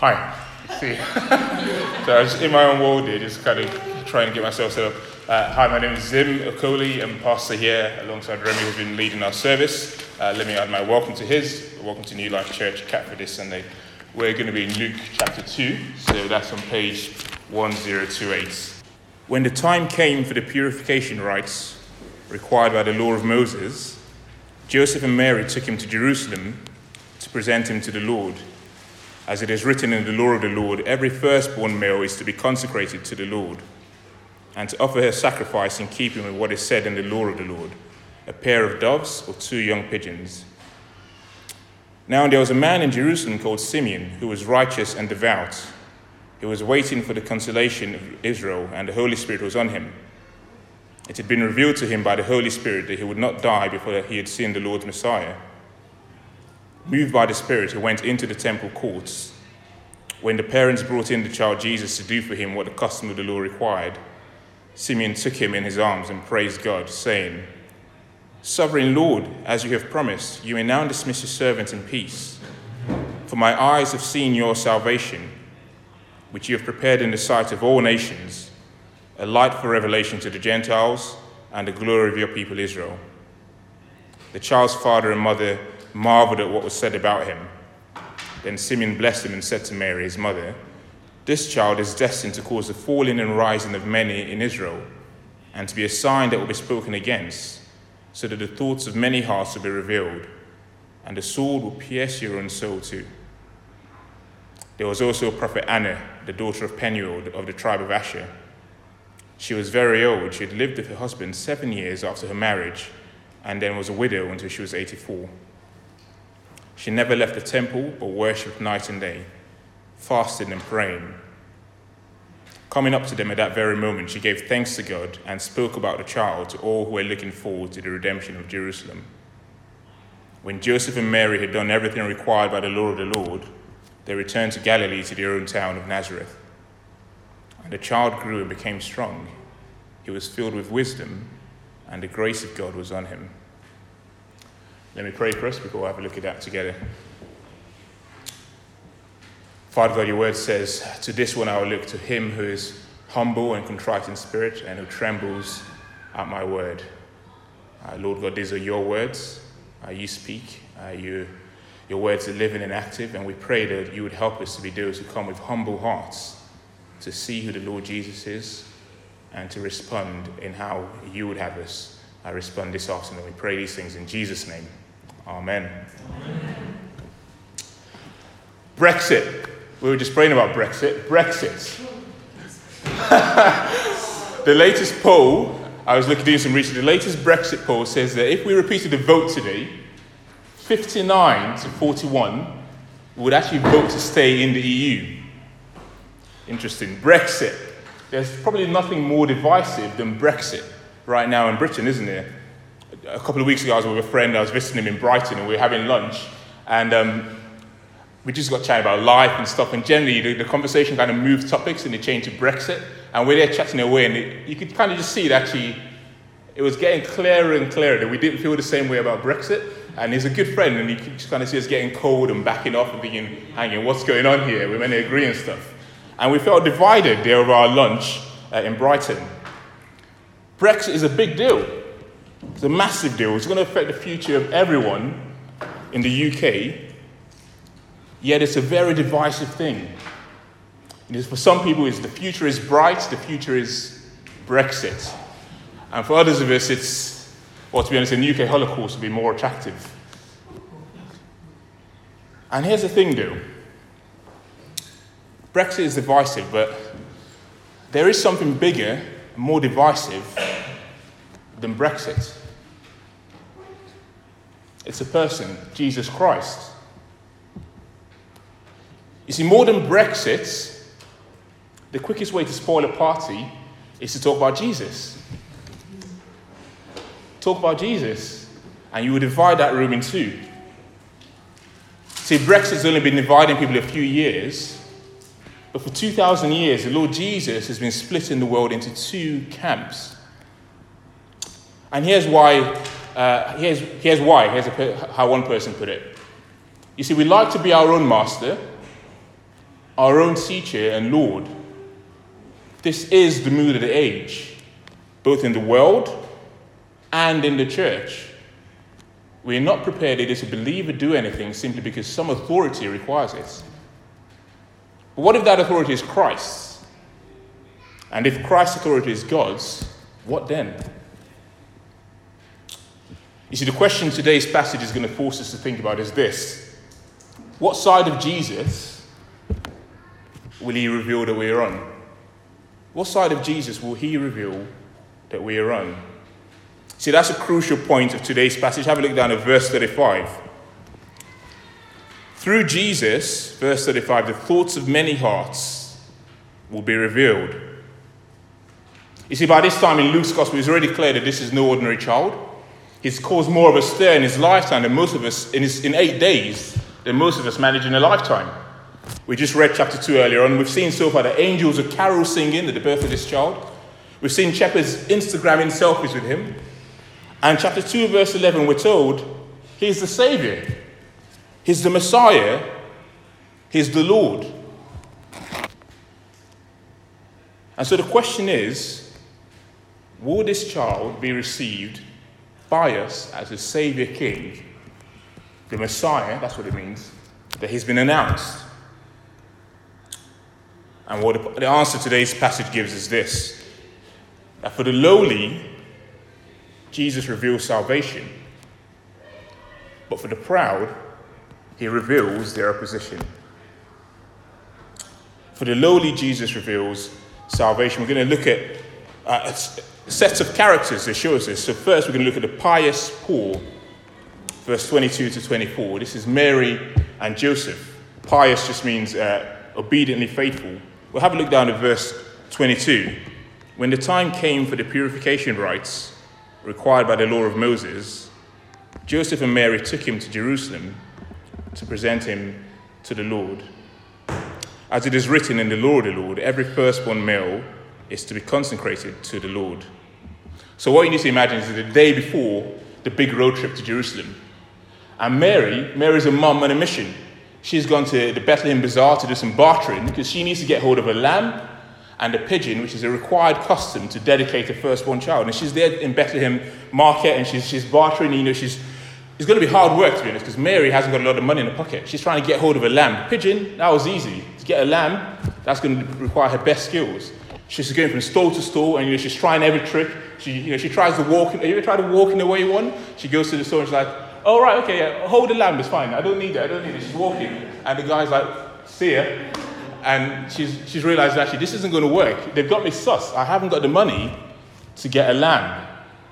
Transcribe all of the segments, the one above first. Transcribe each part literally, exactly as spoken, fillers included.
Hi. See, so I was in my own world here, just kind of trying to get myself set up. Uh, hi, my name is Zim Okoli. I'm pastor here alongside Remy, who's been leading our service. Uh, let me add my welcome to his. Welcome to New Life Church, Catford, this Sunday. We're going to be in Luke chapter two, so that's on page one thousand twenty-eight. When the time came for the purification rites required by the law of Moses, Joseph and Mary took him to Jerusalem to present him to the Lord. As it is written in the law of the Lord, every firstborn male is to be consecrated to the Lord, and to offer her sacrifice in keeping with what is said in the law of the Lord, a pair of doves or two young pigeons. Now there was a man in Jerusalem called Simeon, who was righteous and devout. He was waiting for the consolation of Israel, and the Holy Spirit was on him. It had been revealed to him by the Holy Spirit that he would not die before he had seen the Lord's Messiah. Moved by the Spirit, he went into the temple courts. When the parents brought in the child Jesus to do for him what the custom of the law required, Simeon took him in his arms and praised God, saying, "Sovereign Lord, as you have promised, you may now dismiss your servant in peace. For my eyes have seen your salvation, which you have prepared in the sight of all nations, a light for revelation to the Gentiles and the glory of your people Israel." The child's father and mother marveled at what was said about him. Then Simeon blessed him and said to Mary, his mother, "This child is destined to cause the falling and rising of many in Israel, and to be a sign that will be spoken against, so that the thoughts of many hearts will be revealed, and the sword will pierce your own soul too." There was also a prophet Anna, the daughter of Penuel of the tribe of Asher. She was very old. She had lived with her husband seven years after her marriage, and then was a widow until she was eighty-four. She never left the temple, but worshipped night and day, fasting and praying. Coming up to them at that very moment, she gave thanks to God and spoke about the child to all who were looking forward to the redemption of Jerusalem. When Joseph and Mary had done everything required by the law of the Lord, they returned to Galilee to their own town of Nazareth. And the child grew and became strong. He was filled with wisdom, and the grace of God was on him. Let me pray for us before we have a look at that together. Father God, your word says, "To this one I will look, to him who is humble and contrite in spirit and who trembles at my word." Uh, Lord God, these are your words. Uh, you speak. Uh, you, your words are living and active, and we pray that you would help us to be those who come with humble hearts to see who the Lord Jesus is and to respond in how you would have us uh, respond this afternoon. We pray these things in Jesus' name. Amen. Amen. Brexit. We were just praying about Brexit. Brexit. The latest poll, I was looking doing some research, the latest Brexit poll says that if we repeated the vote today, fifty-nine to forty-one would actually vote to stay in the E U. Interesting. Brexit. There's probably nothing more divisive than Brexit right now in Britain, isn't there? A couple of weeks ago, I was with a friend. I was visiting him in Brighton, and we were having lunch. And um, we just got chatting about life and stuff. And generally, the, the conversation kind of moved topics, and it changed to Brexit. And we're there chatting away, and it, you could kind of just see that actually it was getting clearer and clearer that we didn't feel the same way about Brexit. And he's a good friend, and you could just kind of see us getting cold and backing off and thinking, hanging, what's going on here? We're meant to agree and stuff. And we felt divided there over our lunch uh, in Brighton. Brexit is a big deal. It's a massive deal. It's going to affect the future of everyone in the U K. Yet it's a very divisive thing. It for some people, it's the future is bright, the future is Brexit. And for others of us, it's, well, to be honest, the U K Holocaust would be more attractive. And here's the thing, though. Brexit is divisive, but there is something bigger, more divisive than Brexit. It's a person, Jesus Christ. You see, more than Brexit, the quickest way to spoil a party is to talk about Jesus. Talk about Jesus, and you will divide that room in two. See, Brexit's only been dividing people a few years, but for two thousand years, the Lord Jesus has been splitting the world into two camps. And here's why, uh, here's, here's why, here's a, how one person put it. You see, we like to be our own master, our own teacher and Lord. This is the mood of the age, both in the world and in the church. We are not prepared either to believe or do anything simply because some authority requires it. But what if that authority is Christ's? And if Christ's authority is God's, what then? You see, the question today's passage is going to force us to think about is this: what side of Jesus will he reveal that we are on? What side of Jesus will he reveal that we are on? See, that's a crucial point of today's passage. Have a look down at verse thirty-five. Through Jesus, verse thirty-five, the thoughts of many hearts will be revealed. You see, by this time in Luke's gospel, it's already clear that this is no ordinary child. He's caused more of a stir in his lifetime than most of us, in, his, in eight days, than most of us manage in a lifetime. We just read chapter two earlier on. We've seen so far that angels are carol singing at the birth of this child. We've seen shepherds Instagramming selfies with him. And chapter two, verse eleven, we're told he's the Savior. He's the Messiah. He's the Lord. And so the question is, will this child be received by us as a Savior King, the Messiah, that's what it means, that he's been announced? And what the answer today's passage gives is this: that for the lowly, Jesus reveals salvation. But for the proud, he reveals their opposition. For the lowly, Jesus reveals salvation. We're going to look at uh, sets of characters that show us this. So first, we're going to look at the pious poor, verse twenty-two to twenty-four. This is Mary and Joseph. Pious just means uh, obediently faithful. We'll have a look down at verse twenty-two. When the time came for the purification rites required by the law of Moses, Joseph and Mary took him to Jerusalem to present him to the Lord. As it is written in the law of the Lord, every firstborn male is to be consecrated to the Lord. So what you need to imagine is the day before the big road trip to Jerusalem. And Mary, Mary's a mum on a mission. She's gone to the Bethlehem Bazaar to do some bartering because she needs to get hold of a lamb and a pigeon, which is a required custom to dedicate a firstborn child. And she's there in Bethlehem market and she's, she's bartering. You know, she's, it's going to be hard work, to be honest, because Mary hasn't got a lot of money in her pocket. She's trying to get hold of a lamb. Pigeon, that was easy. To get a lamb, that's going to require her best skills. She's going from stall to stall, and you know, she's trying every trick. She, you know, she tries to walk. Have you ever tried to walk in the way you want? She goes to the store and she's like, "Oh right, okay, yeah, hold the lamb, it's fine. I don't need it. I don't need it." She's walking, and the guy's like, "See ya," and she's she's realised actually this isn't going to work. They've got me sus. I haven't got the money to get a lamb.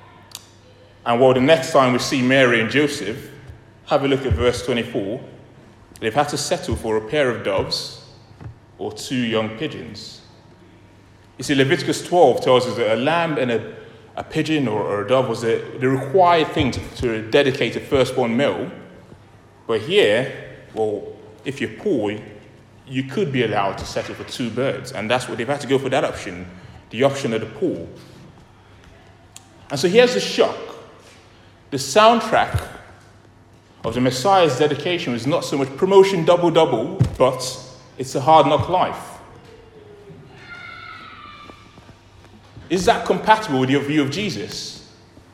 And well, the next time we see Mary and Joseph, have a look at verse twenty-four. They've had to settle for a pair of doves or two young pigeons. You see, Leviticus twelve tells us that a lamb and a, a pigeon or, or a dove was the, the required thing to, to dedicate a firstborn male. But here, well, if you're poor, you could be allowed to settle for two birds. And that's what they've had to go for, that option, the option of the poor. And so here's the shock. The soundtrack of the Messiah's dedication was not so much promotion double-double, but it's a hard knock life. Is that compatible with your view of Jesus?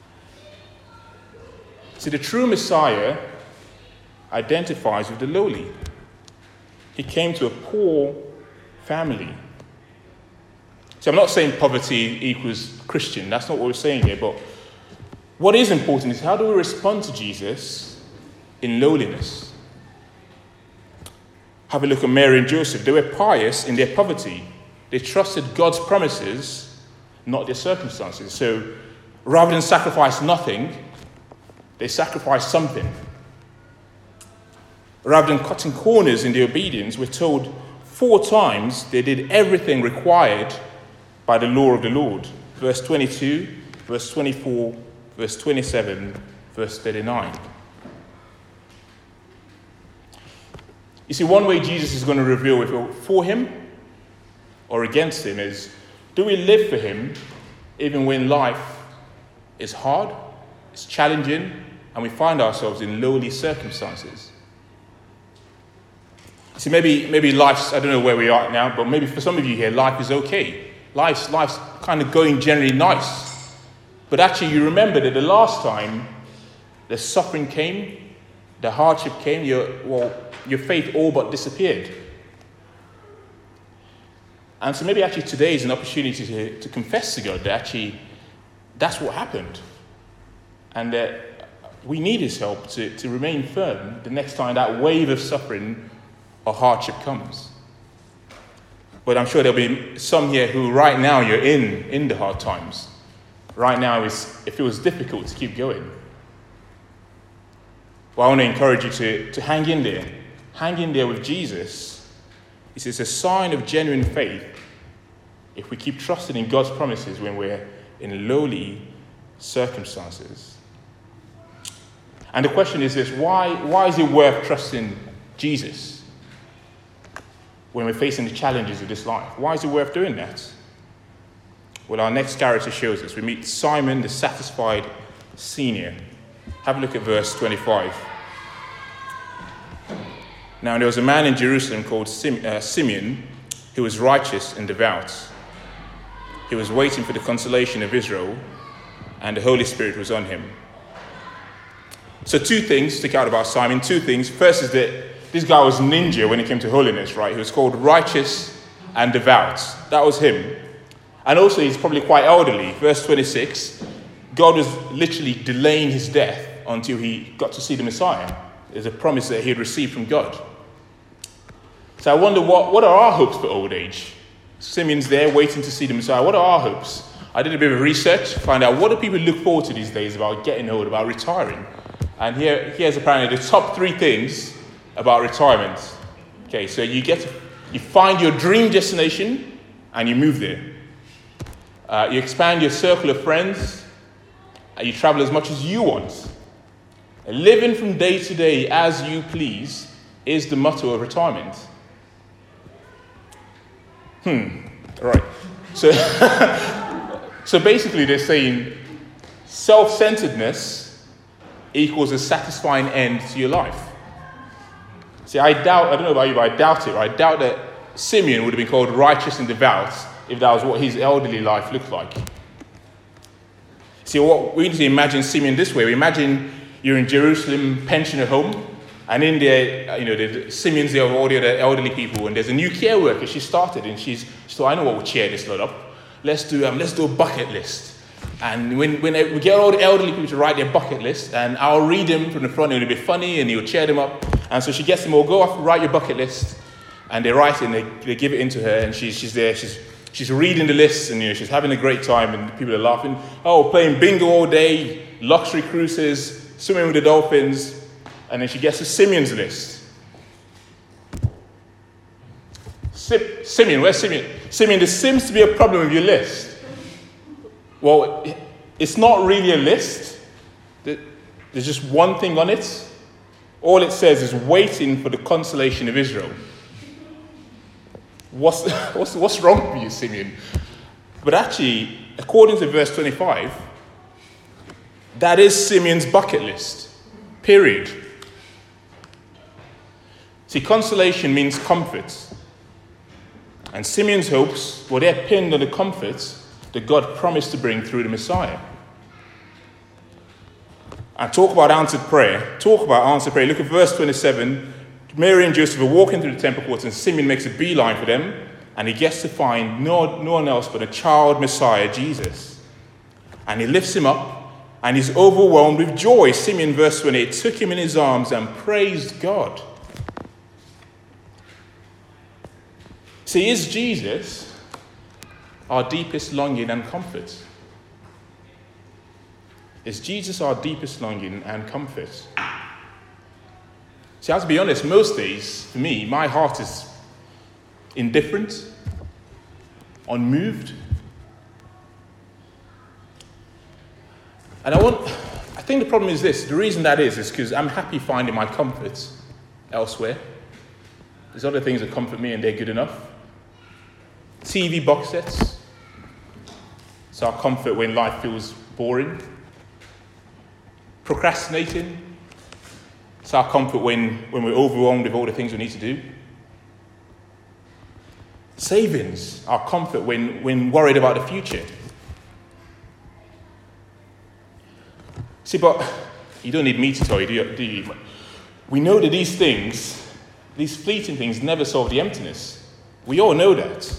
See, the true Messiah identifies with the lowly. He came to a poor family. So I'm not saying poverty equals Christian. That's not what we're saying here. But what is important is how do we respond to Jesus in lowliness? Have a look at Mary and Joseph. They were pious in their poverty. They trusted God's promises, not their circumstances. So rather than sacrifice nothing, they sacrificed something. Rather than cutting corners in their obedience, we're told four times they did everything required by the law of the Lord. Verse twenty-two, verse twenty-four, verse twenty-seven, verse thirty-nine. You see, one way Jesus is going to reveal if we're for him or against him is, do we live for him even when life is hard, it's challenging, and we find ourselves in lowly circumstances? See, maybe maybe life's, I don't know where we are now, but maybe for some of you here, life is okay. Life's, life's kind of going generally nice. But actually, you remember that the last time the suffering came, the hardship came, your, well, your faith all but disappeared. And so maybe actually today is an opportunity to, to confess to God that actually that's what happened. And that we need his help to, to remain firm the next time that wave of suffering or hardship comes. But I'm sure there'll be some here who right now you're in, in the hard times. Right now it's, it feels difficult to keep going. Well, I want to encourage you to, to hang in there. Hang in there with Jesus. It's, it's a sign of genuine faith if we keep trusting in God's promises when we're in lowly circumstances. And the question is this, why, why is it worth trusting Jesus when we're facing the challenges of this life? Why is it worth doing that? Well, our next character shows us. We meet Simon, the satisfied senior. Have a look at verse twenty-five. Now, there was a man in Jerusalem called Sim- uh, Simeon who was righteous and devout. He was waiting for the consolation of Israel, and the Holy Spirit was on him. So two things stick out about Simon. Two things. First is that this guy was ninja when it came to holiness, right? He was called righteous and devout. That was him. And also he's probably quite elderly. Verse twenty-six, God was literally delaying his death until he got to see the Messiah. There's a promise that he had received from God. So I wonder, what, what are our hopes for old age? Simeon's there waiting to see the Messiah. What are our hopes? I did a bit of research to find out what do people look forward to these days about getting old, about retiring. And here, here's apparently the top three things about retirement. Okay, so you get to, you find your dream destination and you move there. Uh, you expand your circle of friends and you travel as much as you want. Living from day to day as you please is the motto of retirement. Hmm, right. So, so basically they're saying self-centeredness equals a satisfying end to your life. See, I doubt, I don't know about you, but I doubt it. Right? I doubt that Simeon would have been called righteous and devout if that was what his elderly life looked like. See, what we need to imagine Simeon this way. We imagine you're in Jerusalem, pensioner home, and in there, you know, the Simeon's there with all the other elderly people, and there's a new care worker. She started, and she's, she thought, I know what will cheer this lot up. Let's do, um, let's do a bucket list. And when, when we get all the elderly people to write their bucket list, and I'll read them from the front, it'll be funny, and he'll cheer them up. And so she gets them all, go off, write your bucket list. And they write it, and they, they give it into her, and she's, she's there, she's, she's reading the list, and you know, she's having a great time, and people are laughing. Oh, playing bingo all day, luxury cruises, swimming with the dolphins, and then she gets to Simeon's list. Sim- Simeon, where's Simeon? Simeon, there seems to be a problem with your list. Well, it's not really a list. There's just one thing on it. All it says is waiting for the consolation of Israel. What's, what's, what's wrong with you, Simeon? But actually, according to verse twenty-five, that is Simeon's bucket list. Period. See, consolation means comfort. And Simeon's hopes, well, they're pinned on the comfort that God promised to bring through the Messiah. And talk about answered prayer. Talk about answered prayer. Look at verse twenty-seven. Mary and Joseph are walking through the temple courts, and Simeon makes a beeline for them, and he gets to find no, no one else but a child Messiah, Jesus. And he lifts him up, and he's overwhelmed with joy. Simeon, verse twenty-eight, took him in his arms and praised God. See, is Jesus our deepest longing and comfort? Is Jesus our deepest longing and comfort? See, I have to be honest, most days, for me, my heart is indifferent, unmoved. And I want, I think the problem is this. The reason that is, is because I'm happy finding my comfort elsewhere. There's other things that comfort me and they're good enough. T V box sets. It's our comfort when life feels boring. Procrastinating. It's our comfort when, when we're overwhelmed with all the things we need to do. savings, our comfort when, when worried about the future. See, but you don't need me to tell you, do you? Do you? We know that these things, these fleeting things, never solve the emptiness. We all know that.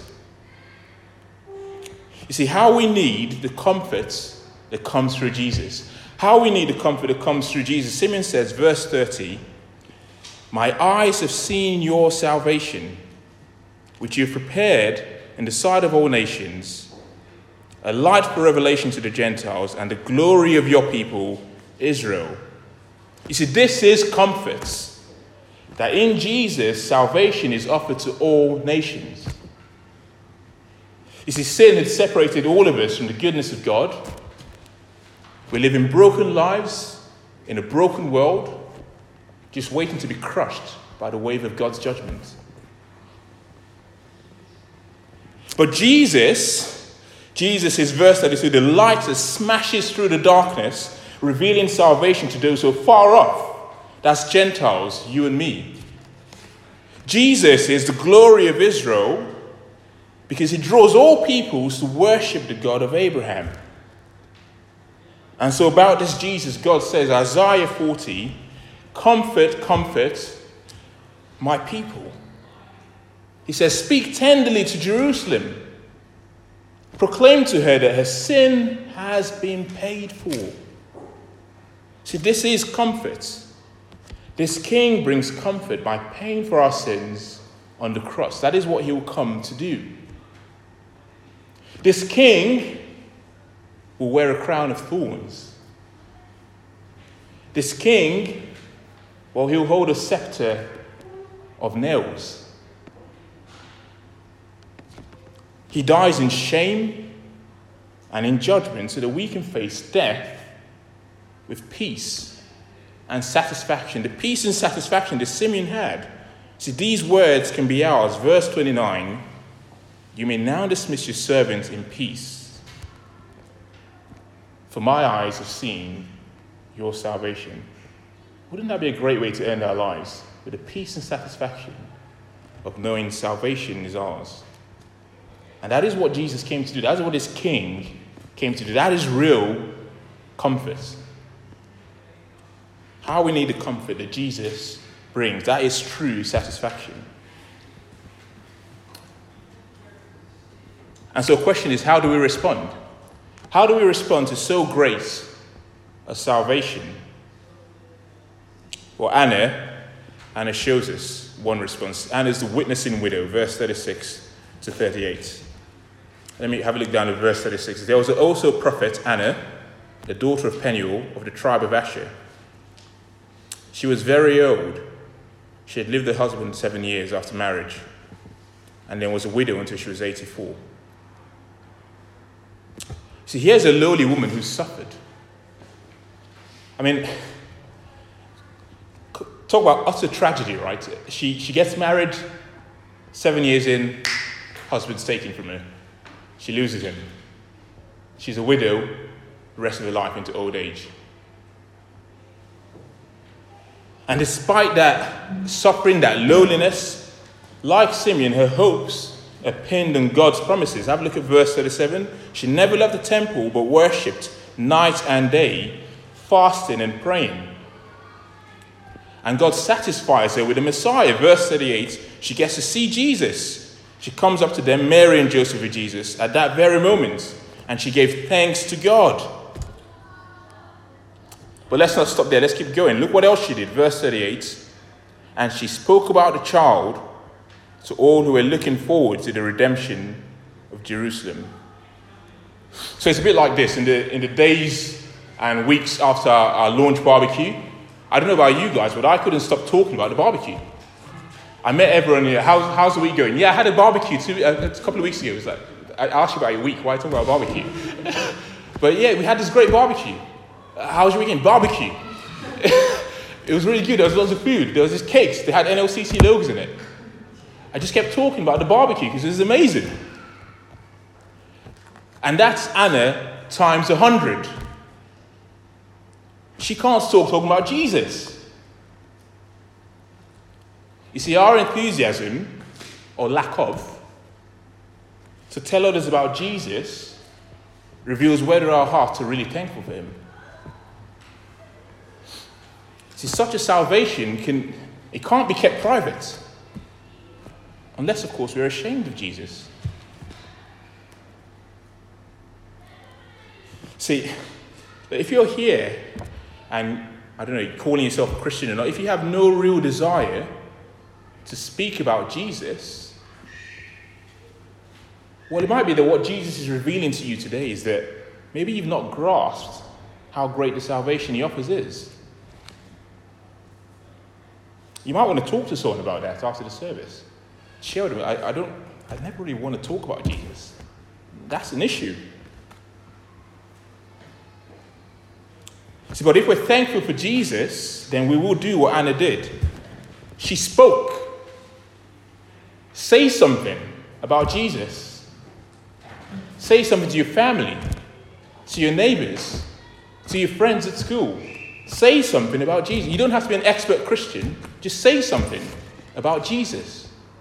You see, how we need the comfort that comes through Jesus. How we need the comfort that comes through Jesus. Simeon says, verse thirty, "My eyes have seen your salvation, which you have prepared in the sight of all nations, a light for revelation to the Gentiles and the glory of your people, Israel." You see, this is comfort, that in Jesus, salvation is offered to all nations. You see, sin had separated all of us from the goodness of God. We live in broken lives, in a broken world, just waiting to be crushed by the wave of God's judgment. But Jesus, Jesus is verse thirty-two, the light that smashes through the darkness, revealing salvation to those who are far off. That's Gentiles, you and me. Jesus is the glory of Israel because he draws all peoples to worship the God of Abraham. And so about this Jesus, God says, Isaiah forty, "Comfort, comfort my people." He says, "Speak tenderly to Jerusalem. Proclaim to her that her sin has been paid for." See, this is comfort. This king brings comfort by paying for our sins on the cross. That is what he will come to do. This king will wear a crown of thorns. This king, well, he'll hold a scepter of nails. He dies in shame and in judgment so that we can face death with peace and satisfaction. The peace and satisfaction that Simeon had. See, these words can be ours. Verse twenty-nine, "You may now dismiss your servants in peace, for my eyes have seen your salvation." Wouldn't that be a great way to end our lives? With the peace and satisfaction of knowing salvation is ours. And that is what Jesus came to do. That is what this king came to do. That is real comfort. How we need the comfort that Jesus brings. That is true satisfaction. And so the question is, how do we respond? How do we respond to so great a salvation? Well, Anna, Anna shows us one response. Anna is the witnessing widow, verse thirty-six to thirty-eight. Let me have a look down at verse thirty-six. There was also a prophet, Anna, the daughter of Penuel of the tribe of Asher. She was very old. She had lived with her husband seven years after marriage, and then was a widow until she was eighty-four. See, here's a lowly woman who suffered. I mean, talk about utter tragedy, right? She she gets married, seven years in, husband's taken from her. She loses him. She's a widow the rest of her life into old age. And despite that suffering, that lowliness, like Simeon, her hopes are pinned on God's promises. Have a look at verse thirty-seven. She never left the temple, but worshipped night and day, fasting and praying. And God satisfies her with the Messiah. Verse thirty-eight, she gets to see Jesus. She comes up to them, Mary and Joseph with Jesus, at that very moment, and she gave thanks to God. But let's not stop there. Let's keep going. Look what else she did. Verse thirty-eight. And she spoke about the child to all who were looking forward to the redemption of Jerusalem. So it's a bit like this. In the, in the days and weeks after our, our launch barbecue, I don't know about you guys, but I couldn't stop talking about the barbecue. I met everyone here. How's, how's the week going? Yeah, I had a barbecue two, a, a couple of weeks ago. It was like, I asked you about your week. Why are you talking about barbecue? But yeah, we had this great barbecue. How was your weekend? Barbecue. It was really good. There was lots of food. There was this cakes. They had N L C C logos in it. I just kept talking about the barbecue because it was amazing. And that's Anna times a hundred. She can't stop talking about Jesus. You see, our enthusiasm, or lack of, to tell others about Jesus reveals whether our hearts are really thankful for him. See, such a salvation can it can't be kept private. Unless, of course, we're ashamed of Jesus. See, if you're here and, I don't know, calling yourself a Christian or not, if you have no real desire to speak about Jesus, well, it might be that what Jesus is revealing to you today is that maybe you've not grasped how great the salvation he offers is. You might want to talk to someone about that after the service. Share with them. I, I don't. I never really want to talk about Jesus. That's an issue. See, but if we're thankful for Jesus, then we will do what Anna did. She spoke. Say something about Jesus. Say something to your family, to your neighbors, to your friends at school. Say something about Jesus. You don't have to be an expert Christian. Just say something about Jesus.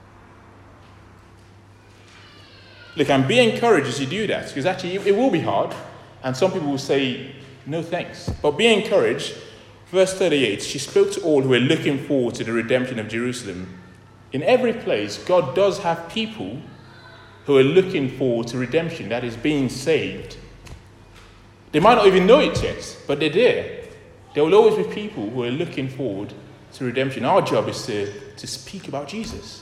Look, and be encouraged as you do that, because actually it will be hard, and some people will say, no thanks. But be encouraged. Verse thirty-eight, she spoke to all who were looking forward to the redemption of Jerusalem. In every place, God does have people who are looking forward to redemption, that is, being saved. They might not even know it yet, but they're there. There will always be people who are looking forward to redemption. Our job is to, to speak about Jesus.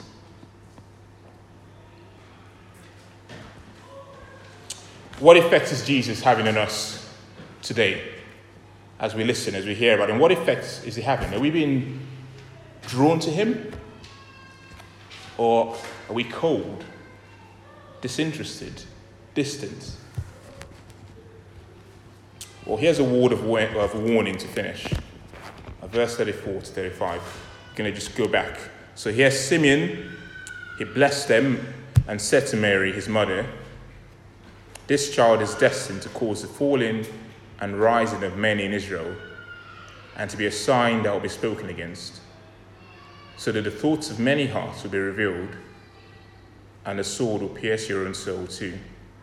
What effect is Jesus having on us today as we listen, as we hear about him? What effect is he having? Are we being drawn to him? Or are we cold, disinterested, distant? Well, here's a word of, wa- of warning to finish. Uh, verse thirty-four to thirty-five. I'm going to just go back. So here Simeon, he blessed them and said to Mary, his mother, "This child is destined to cause the falling and rising of many in Israel, and to be a sign that will be spoken against, so that the thoughts of many hearts will be revealed, and the sword will pierce your own soul too."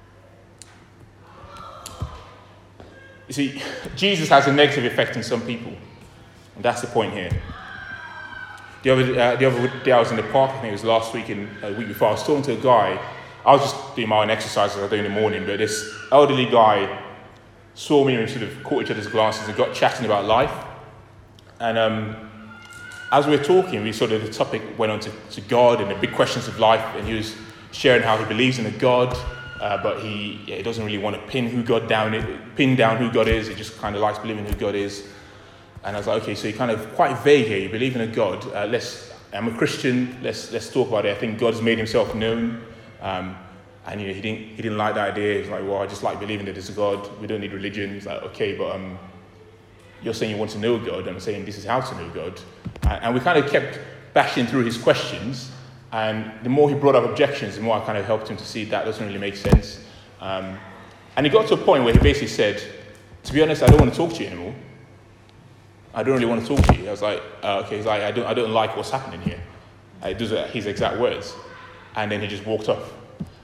You see, Jesus has a negative effect on some people, and that's the point here. The other, uh, the other day I was in the park, I think it was last week and a week before, I was talking to a guy. I was just doing my own exercises I do in the morning, but this elderly guy saw me and sort of caught each other's glances and got chatting about life. And um, as we were talking, we sort of, the topic went on to, to God and the big questions of life, and he was sharing how he believes in a God, uh, but he, yeah, he doesn't really want to pin who God down, pin down who God is. He just kind of likes believing who God is. And I was like, okay, so you're kind of quite vague here. You believe in a God. Uh, let's. I'm a Christian. Let's let's talk about it. I think God's made himself known. Um, and you know, he didn't he didn't like that idea. He's like, well, I just like believing that there's a God. We don't need religion. He's like, okay, but um, you're saying you want to know God. I'm saying this is how to know God. And, and we kind of kept bashing through his questions. And the more he brought up objections, the more I kind of helped him to see that doesn't really make sense. Um, and he got to a point where he basically said, to be honest, I don't want to talk to you anymore. I don't really want to talk to you. I was like, uh, okay. He's like, I don't, I don't like what's happening here. Uh, those are his exact words. And then he just walked off.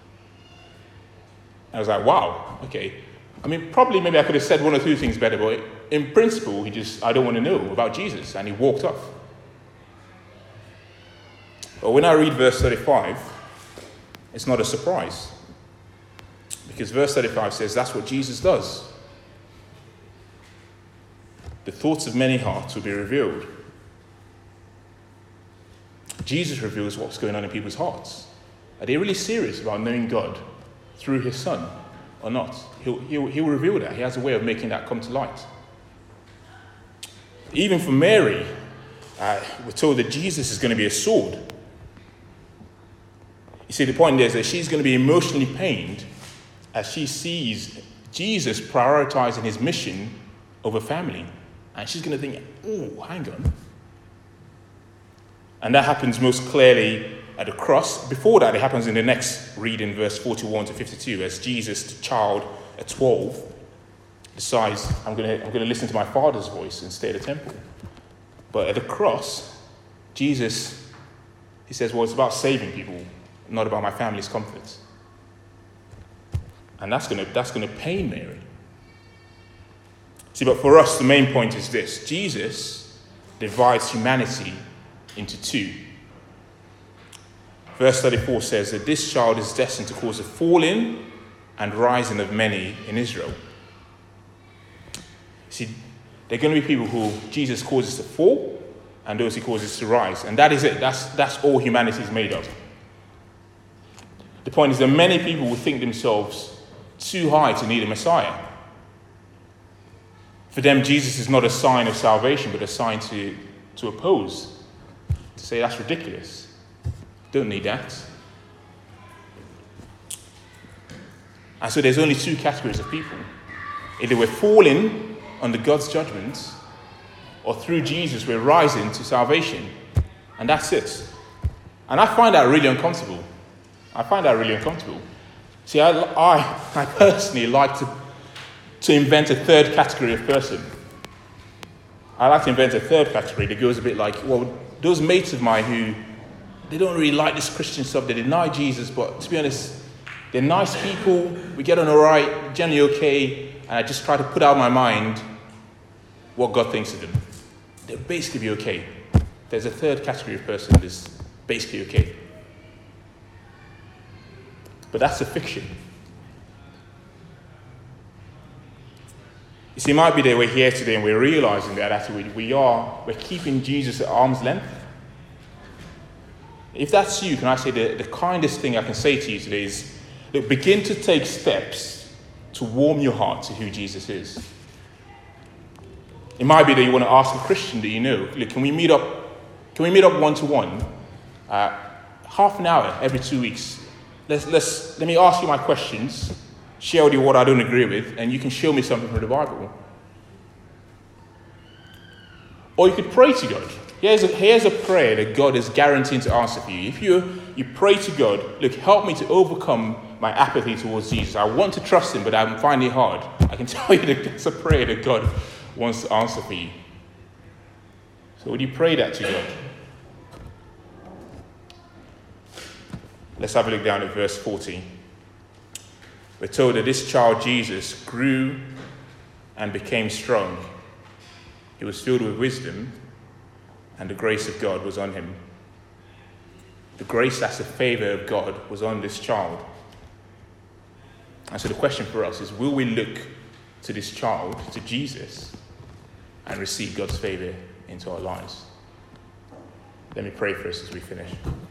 I was like, wow, okay. I mean, probably maybe I could have said one or two things better, but in principle, he just, I don't want to know about Jesus. And he walked off. But when I read verse thirty-five, it's not a surprise. Because verse thirty-five says that's what Jesus does. The thoughts of many hearts will be revealed. Jesus reveals what's going on in people's hearts. Are they really serious about knowing God through his son or not? He'll, he'll, he'll reveal that. He has a way of making that come to light. Even for Mary, uh, we're told that Jesus is going to be a sword. You see, the point is that she's going to be emotionally pained as she sees Jesus prioritizing his mission over family. And she's going to think, oh, hang on. And that happens most clearly at the cross. Before that, it happens in the next reading, verse forty-one to fifty-two, as Jesus, the child at twelve, decides, I'm going to I'm going to listen to my Father's voice and stay at the temple. But at the cross, Jesus, he says, well, it's about saving people, not about my family's comfort. And that's going to that's going to pain Mary. See, but for us, the main point is this. Jesus divides humanity into two. Verse thirty-four says that this child is destined to cause a falling and rising of many in Israel. See, there are going to be people who Jesus causes to fall and those he causes to rise. And that is it. That's, that's all humanity is made of. The point is that many people will think themselves too high to need a Messiah. For them, Jesus is not a sign of salvation, but a sign to, to oppose. To say that's ridiculous. Don't need that. And so there's only two categories of people. Either we're falling under God's judgment, or through Jesus we're rising to salvation. And that's it. And I find that really uncomfortable. I find that really uncomfortable. See, I, I, I personally like to, to invent a third category of person. I like to invent a third category that goes a bit like, well, those mates of mine who, they don't really like this Christian stuff, they deny Jesus, but to be honest, they're nice people, we get on all right, generally okay, and I just try to put out of my mind what God thinks of them. They'll basically be okay. There's a third category of person that's basically okay. But that's a fiction. You see, it might be that we're here today and we're realizing that actually we are, we're keeping Jesus at arm's length. If that's you, can I say the, the kindest thing I can say to you today is, look, begin to take steps to warm your heart to who Jesus is. It might be that you want to ask a Christian that you know, look, can we meet up, can we meet up one-to-one, uh, half an hour every two weeks? Let's, let's, let me ask you my questions, share with you what I don't agree with, and you can show me something from the Bible. Or you could pray to God. Here's a, here's a prayer that God is guaranteed to answer for you. If you, you pray to God, look, help me to overcome my apathy towards Jesus. I want to trust him, but I'm finding it hard. I can tell you that that's a prayer that God wants to answer for you. So would you pray that to God? Let's have a look down at verse fourteen. We're told that this child Jesus grew and became strong. He was filled with wisdom, and the grace of God was on him. The grace, that's the favor of God, was on this child. And so the question for us is, will we look to this child, to Jesus, and receive God's favor into our lives? Let me pray for us as we finish.